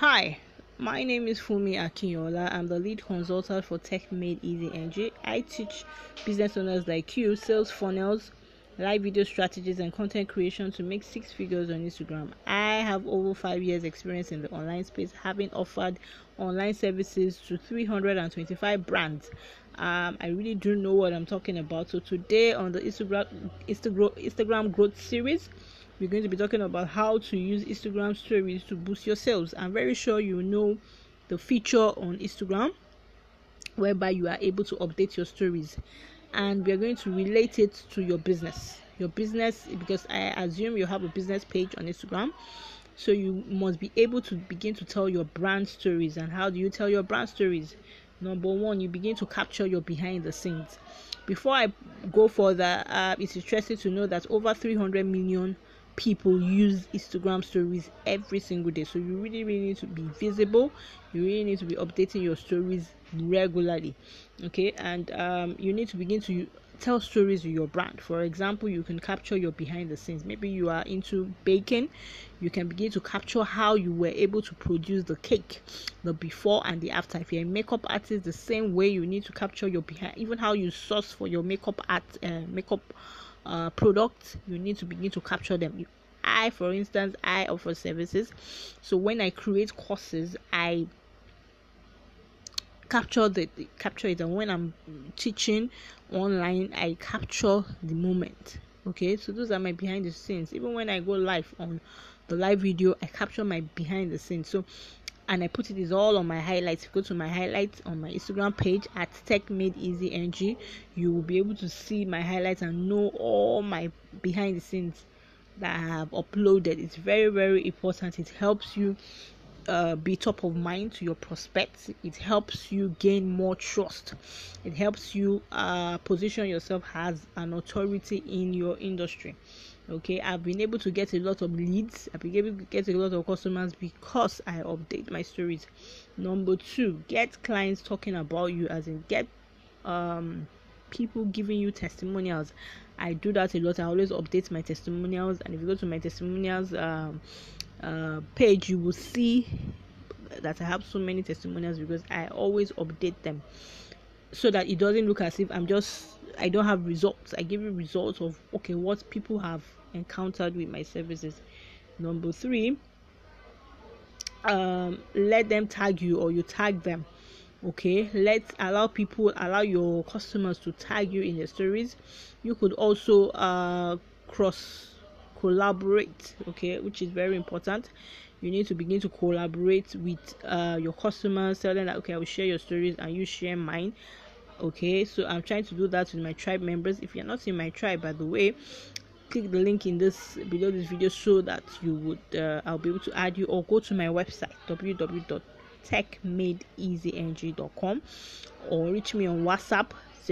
Hi, my name is Fumi Akinyola. I'm the lead consultant for Tech Made Easy NG. I teach business owners like you sales funnels, live video strategies, and content creation to make six figures on Instagram. I have over 5 years experience in the online space, having offered online services to 325 brands. I really do know what I'm talking about. So today on the Instagram growth series, we're going to be talking about how to use Instagram stories to boost your sales. I'm very sure you know the feature on Instagram whereby you are able to update your stories, and we're going to relate it to your business because I assume you have a business page on Instagram, so you must be able to begin to tell your brand stories. And how do you tell your brand stories? Number one, you begin to capture your behind the scenes. Before I go further, it's interesting to know that over 300 million people use Instagram stories every single day. So you really need to be visible. You really need to be updating your stories regularly. Okay, and you need to begin to tell stories with your brand. For example, you can capture your behind the scenes. Maybe you are into baking. You can begin to capture how you were able to produce the cake, the before and the after. If you're a makeup artist, the same way you need to capture your behind, even how you source for your makeup products. You need to begin to capture them. For instance, I offer services, so when I create courses, I capture it, and when I'm teaching online, I capture the moment. Okay, so those are my behind the scenes. Even when I go live on the live video, I capture my behind the scenes. So, and I put it is all on my highlights. Go to my highlights on my Instagram page at Tech Made Easy NG. You will be able to see my highlights and know all my behind the scenes that I have uploaded. It's very, very important. It helps you be top of mind to your prospects. It helps you gain more trust. It helps you position yourself as an authority in your industry. Okay, I've been able to get a lot of leads. I've been able to get a lot of customers because I update my stories. Number two, get clients talking about you, as in get people giving you testimonials. I do that a lot. I always update my testimonials, and if you go to my testimonials page, you will see that I have so many testimonials because I always update them, so that it doesn't look as if I don't have results. I give you results of what people have encountered with my services. Number three, let them tag you or you tag them. Okay, allow your customers to tag you in their stories. You could also cross collaborate, okay, which is very important. You need to begin to collaborate with your customers, tell them that I will share your stories and you share mine. Okay, so I'm trying to do that with my tribe members. If you're not in my tribe, by the way, click the link in below this video so that you would I'll be able to add you, or go to my website www.techmadeeasyng.com, or reach me on WhatsApp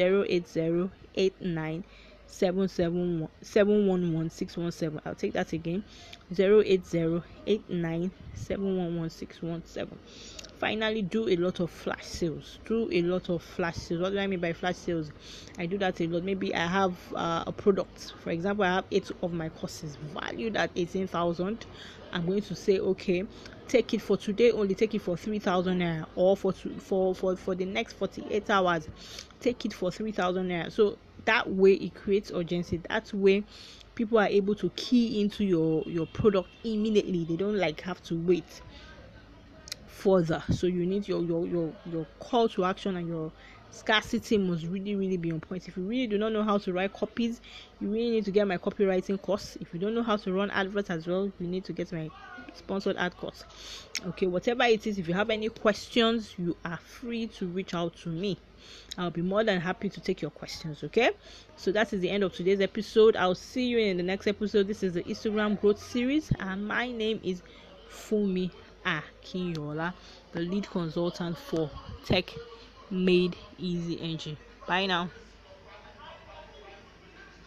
08089711617. I'll take that again, 08089711617. Finally, do a lot of flash sales. What do I mean by flash sales? I do that a lot. Maybe I have a product. For example, I have 8 of my courses valued at 18,000. I'm going to say, okay, take it for today only, take it for 3,000 naira, or for the next 48 hours, take it for 3,000 naira. So that way it creates urgency. That way people are able to key into your product immediately. They don't have to wait further. So you need your call to action, and your scarcity must really be on point. If you really do not know how to write copies, you really need to get my copywriting course. If you don't know how to run adverts as well, you need to get my sponsored ad course. Okay, whatever it is, if you have any questions, you are free to reach out to me. I'll be more than happy to take your questions. Okay, so that is the end of today's episode. I'll see you in the next episode. This is the Instagram growth series, and my name is Fumi Akinyola, the lead consultant for Tech Made Easy NG. Bye now.